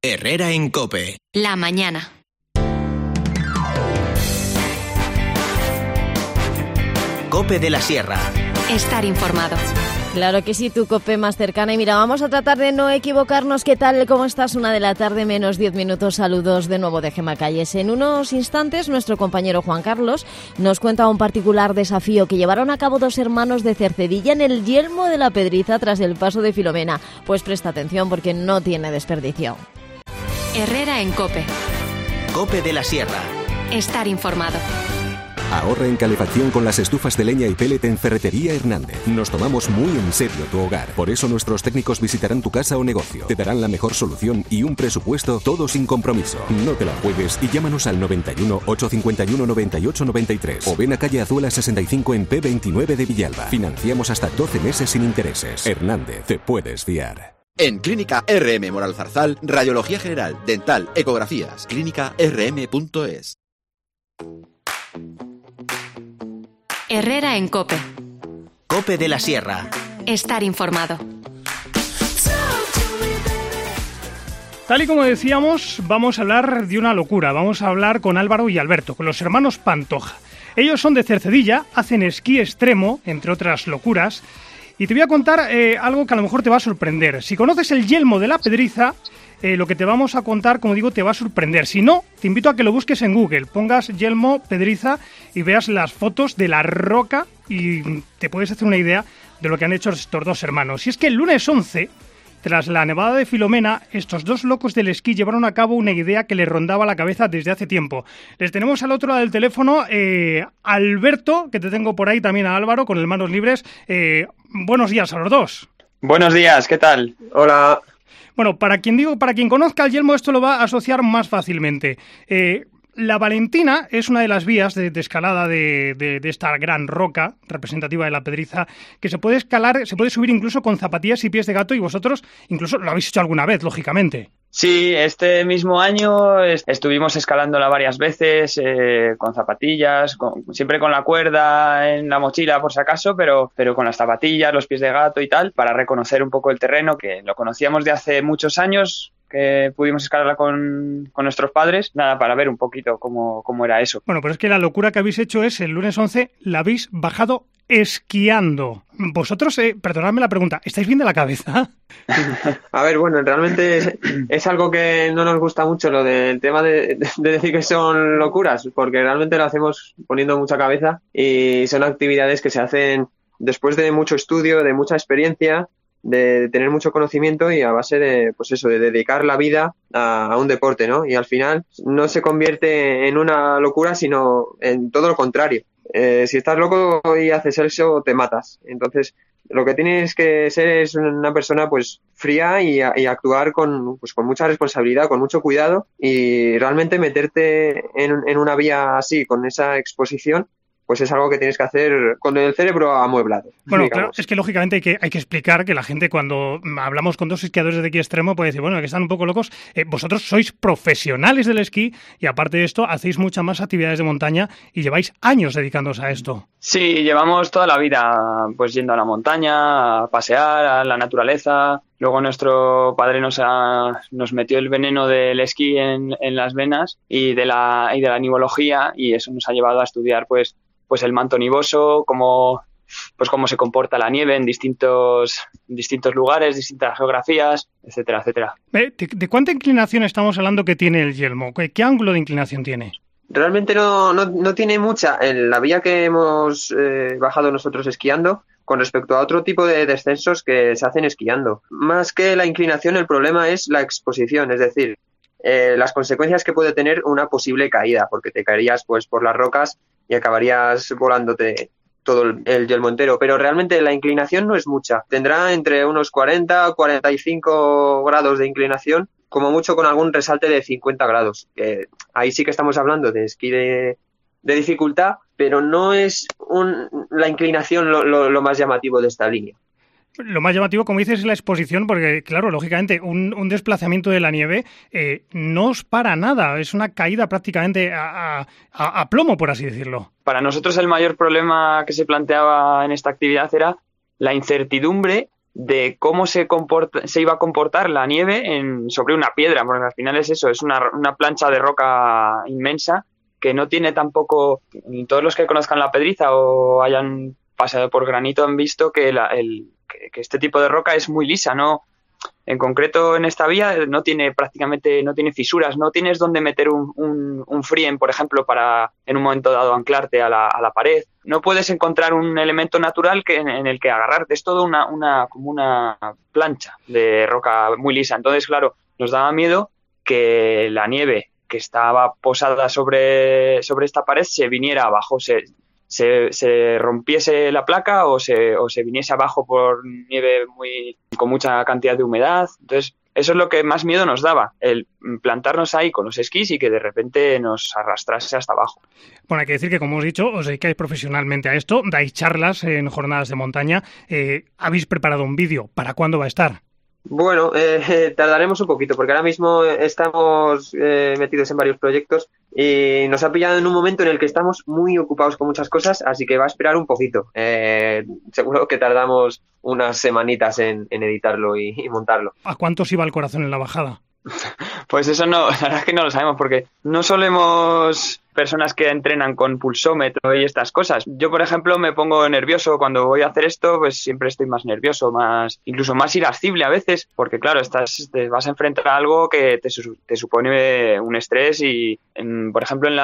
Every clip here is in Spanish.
Herrera en COPE. La mañana. COPE de la Sierra. Estar informado. Claro que sí, tu COPE más cercana. Y mira, vamos a tratar de no equivocarnos. ¿Qué tal? ¿Cómo estás? 1:00 PM, menos 10 minutos. Saludos de nuevo de Gemma Calles. En unos instantes, nuestro compañero Juan Carlos nos cuenta un particular desafío que llevaron a cabo dos hermanos de Cercedilla en el Yelmo de la Pedriza tras el paso de Filomena. Pues presta atención porque no tiene desperdicio. Herrera en COPE. COPE de la Sierra. Estar informado. Ahorra en calefacción con las estufas de leña y pellet en Ferretería Hernández. Nos tomamos muy en serio tu hogar. Por eso nuestros técnicos visitarán tu casa o negocio. Te darán la mejor solución y un presupuesto todo sin compromiso. No te la juegues y llámanos al 91 851 98 93 o ven a calle Azuela 65 en P29 de Villalba. Financiamos hasta 12 meses sin intereses. Hernández, te puedes fiar. En Clínica RM Moral Zarzal, radiología general, dental, ecografías. clínicarm.es. Herrera en COPE. COPE de la Sierra. Estar informado. Tal y como decíamos, vamos a hablar de una locura. Vamos a hablar con Álvaro y Alberto, con los hermanos Pantoja. Ellos son de Cercedilla, hacen esquí extremo, entre otras locuras. Y te voy a contar algo que a lo mejor te va a sorprender. Si conoces el Yelmo de la Pedriza, lo que te vamos a contar, como digo, te va a sorprender. Si no, te invito a que lo busques en Google. Pongas Yelmo Pedriza y veas las fotos de la roca y te puedes hacer una idea de lo que han hecho estos dos hermanos. Y es que el lunes 11, tras la nevada de Filomena, estos dos locos del esquí llevaron a cabo una idea que les rondaba la cabeza desde hace tiempo. Les tenemos al otro lado del teléfono Alberto, que te tengo por ahí, también a Álvaro, con el Manos Libres. Buenos días a los dos. Buenos días, ¿qué tal? Hola. Bueno, para quien conozca el Yelmo, esto lo va a asociar más fácilmente. La Valentina es una de las vías de escalada de esta gran roca representativa de la Pedriza, que se puede escalar, se puede subir incluso con zapatillas y pies de gato, y vosotros incluso lo habéis hecho alguna vez, lógicamente. Sí, este mismo año estuvimos escalándola varias veces con zapatillas, siempre con la cuerda en la mochila por si acaso, pero con las zapatillas, los pies de gato y tal, para reconocer un poco el terreno, que lo conocíamos de hace muchos años, que pudimos escalarla con nuestros padres, nada, para ver un poquito cómo era eso. Bueno, pero es que la locura que habéis hecho es, el lunes 11, la habéis bajado esquiando. Vosotros, perdonadme la pregunta, ¿estáis bien de la cabeza? A ver, bueno, realmente es algo que no nos gusta mucho, lo del tema de decir que son locuras, porque realmente lo hacemos poniendo mucha cabeza y son actividades que se hacen después de mucho estudio, de mucha experiencia, de tener mucho conocimiento y a base de, pues eso, de dedicar la vida a un deporte, ¿no? Y al final no se convierte en una locura, sino en todo lo contrario. Si estás loco y haces eso, te matas. Entonces, lo que tienes que ser es una persona pues fría y actuar con mucha responsabilidad, con mucho cuidado, y realmente meterte en una vía así, con esa exposición, pues es algo que tienes que hacer con el cerebro amueblado. Bueno, digamos. claro, es que lógicamente hay que explicar que la gente, cuando hablamos con dos esquiadores de esquí extremo, puede decir, bueno, que están un poco locos. Vosotros sois profesionales del esquí y aparte de esto hacéis muchas más actividades de montaña y lleváis años dedicándoos a esto. Sí, llevamos toda la vida pues yendo a la montaña, a pasear, a la naturaleza. Luego nuestro padre nos metió el veneno del esquí en las venas y de la nivología, y eso nos ha llevado a estudiar pues el manto nivoso, cómo se comporta la nieve en distintos lugares, distintas geografías, etcétera, etcétera. ¿De cuánta inclinación estamos hablando que tiene el Yelmo? ¿Qué ángulo de inclinación tiene? Realmente no tiene mucha. En la vía que hemos bajado nosotros esquiando, con respecto a otro tipo de descensos que se hacen esquiando. Más que la inclinación, el problema es la exposición, es decir, las consecuencias que puede tener una posible caída, porque te caerías pues por las rocas y acabarías volándote todo el yelmo entero, pero realmente la inclinación no es mucha. Tendrá entre unos 40 o 45 grados de inclinación, como mucho con algún resalte de 50 grados. Ahí sí que estamos hablando de esquí de dificultad, pero no es la inclinación lo más llamativo de esta línea. Lo más llamativo, como dices, es la exposición, porque, claro, lógicamente, un desplazamiento de la nieve no os para nada. Es una caída prácticamente a plomo, por así decirlo. Para nosotros el mayor problema que se planteaba en esta actividad era la incertidumbre de cómo se iba a comportar la nieve sobre una piedra, porque al final es eso, es una plancha de roca inmensa que no tiene tampoco, todos los que conozcan la Pedriza o hayan pasado por granito han visto que este tipo de roca es muy lisa, ¿no? En concreto en esta vía no tiene fisuras, no tienes donde meter un frien, por ejemplo, para en un momento dado anclarte a la pared. No puedes encontrar un elemento natural en el que agarrarte, es todo como una plancha de roca muy lisa. Entonces, claro, nos daba miedo que la nieve que estaba posada sobre esta pared se viniera abajo, se rompiese la placa o se viniese abajo por nieve con mucha cantidad de humedad. Entonces, eso es lo que más miedo nos daba, el plantarnos ahí con los esquís y que de repente nos arrastrase hasta abajo. Bueno, hay que decir que, como hemos dicho, os dedicáis profesionalmente a esto, dais charlas en jornadas de montaña. ¿Habéis preparado un vídeo? ¿Para cuándo va a estar? Bueno, tardaremos un poquito porque ahora mismo estamos metidos en varios proyectos y nos ha pillado en un momento en el que estamos muy ocupados con muchas cosas, así que va a esperar un poquito. Seguro que tardamos unas semanitas en editarlo y montarlo. ¿A cuántos iba el corazón en la bajada? Pues eso no, la verdad es que no lo sabemos porque no solemos personas que entrenan con pulsómetro y estas cosas. Yo, por ejemplo, me pongo nervioso cuando voy a hacer esto, pues siempre estoy más nervioso, incluso más irascible a veces, porque claro, te vas a enfrentar a algo que te supone un estrés y, por ejemplo, en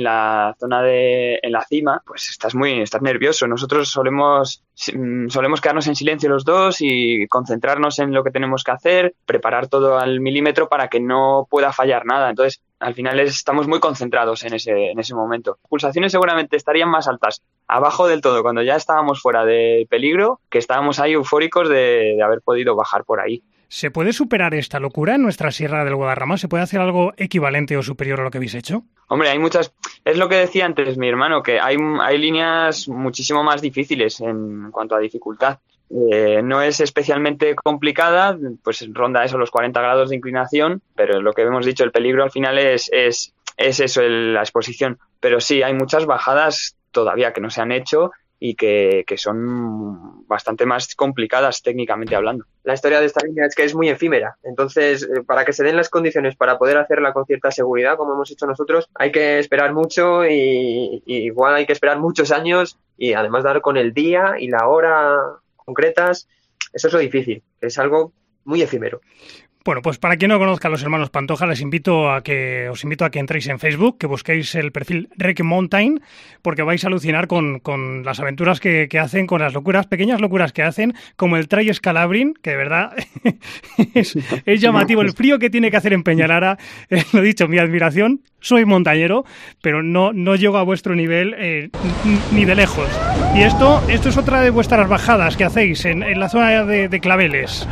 la zona en la cima, pues estás nervioso. Nosotros solemos quedarnos en silencio los dos y concentrarnos en lo que tenemos que hacer, preparar todo al milímetro para que no pueda fallar nada. Entonces, al final estamos muy concentrados en ese momento. Pulsaciones seguramente estarían más altas abajo del todo, cuando ya estábamos fuera de peligro, que estábamos ahí eufóricos de haber podido bajar por ahí. ¿Se puede superar esta locura en nuestra Sierra del Guadarrama? ¿Se puede hacer algo equivalente o superior a lo que habéis hecho? Hombre, hay muchas... Es lo que decía antes mi hermano, que hay líneas muchísimo más difíciles en cuanto a dificultad. No es especialmente complicada, pues ronda eso los 40 grados de inclinación, pero lo que hemos dicho, el peligro al final es eso, la exposición. Pero sí, hay muchas bajadas todavía que no se han hecho y que son bastante más complicadas técnicamente hablando. La historia de esta línea es que es muy efímera, entonces para que se den las condiciones para poder hacerla con cierta seguridad, como hemos hecho nosotros, hay que esperar mucho y igual hay que esperar muchos años y además dar con el día y la hora concretas. Eso es lo difícil, es algo muy efímero. Bueno, pues para quien no conozca a los hermanos Pantoja, os invito a que entréis en Facebook, que busquéis el perfil Rec Mountain, porque vais a alucinar con las aventuras que hacen, con las pequeñas locuras que hacen, como el Try Scalabrin, que de verdad es llamativo el frío que tiene que hacer en Peñalara. Lo dicho, mi admiración, soy montañero, pero no llego a vuestro nivel ni de lejos. Y esto es otra de vuestras bajadas que hacéis en la zona de Claveles.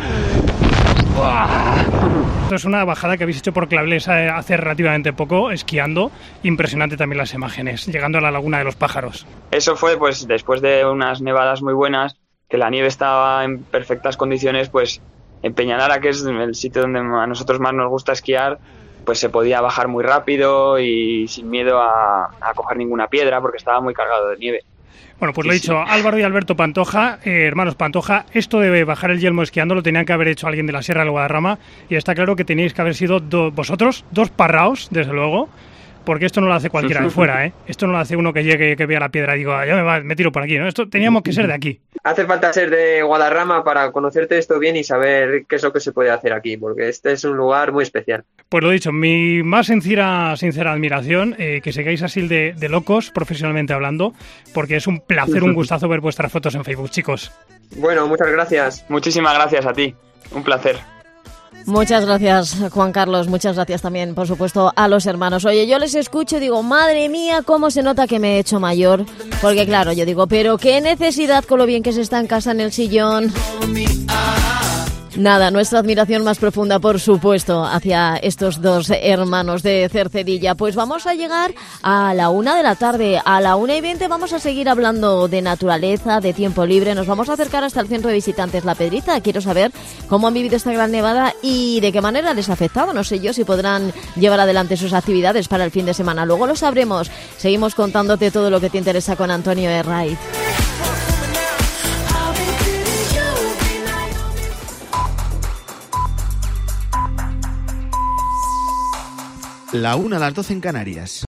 Esto es una bajada que habéis hecho por Claveles hace relativamente poco, esquiando. Impresionante también las imágenes, llegando a la Laguna de los Pájaros. Eso fue pues después de unas nevadas muy buenas, que la nieve estaba en perfectas condiciones, pues en Peñalara, que es el sitio donde a nosotros más nos gusta esquiar, pues se podía bajar muy rápido y sin miedo a coger ninguna piedra porque estaba muy cargado de nieve. Bueno, pues lo he dicho, Álvaro y Alberto Pantoja, hermanos Pantoja, esto de bajar el yelmo esquiando lo tenían que haber hecho alguien de la Sierra del Guadarrama y está claro que teníais que haber sido vosotros, dos parraos, desde luego, porque esto no lo hace cualquiera de fuera, ¿eh? Esto no lo hace uno que llegue, que vea la piedra y diga, ya me tiro por aquí, ¿no? Esto teníamos que ser de aquí. Hace falta ser de Guadarrama para conocerte esto bien y saber qué es lo que se puede hacer aquí, porque este es un lugar muy especial. Pues lo dicho, mi más sincera admiración, que sigáis así de locos, profesionalmente hablando, porque es un placer, un gustazo ver vuestras fotos en Facebook, chicos. Bueno, muchas gracias. Muchísimas gracias a ti, un placer. Muchas gracias, Juan Carlos. Muchas gracias también, por supuesto, a los hermanos. Oye, yo les escucho y digo, madre mía, cómo se nota que me he hecho mayor. Porque claro, yo digo, pero qué necesidad con lo bien que se está en casa en el sillón. Nada, nuestra admiración más profunda, por supuesto, hacia estos dos hermanos de Cercedilla. Pues vamos a llegar a la 1 de la tarde. A la 1:20 vamos a seguir hablando de naturaleza, de tiempo libre. Nos vamos a acercar hasta el centro de visitantes La Pedriza. Quiero saber cómo han vivido esta gran nevada y de qué manera les ha afectado. No sé yo si podrán llevar adelante sus actividades para el fin de semana. Luego lo sabremos. Seguimos contándote todo lo que te interesa con Antonio Herraiz. la 1 a las 12 en Canarias.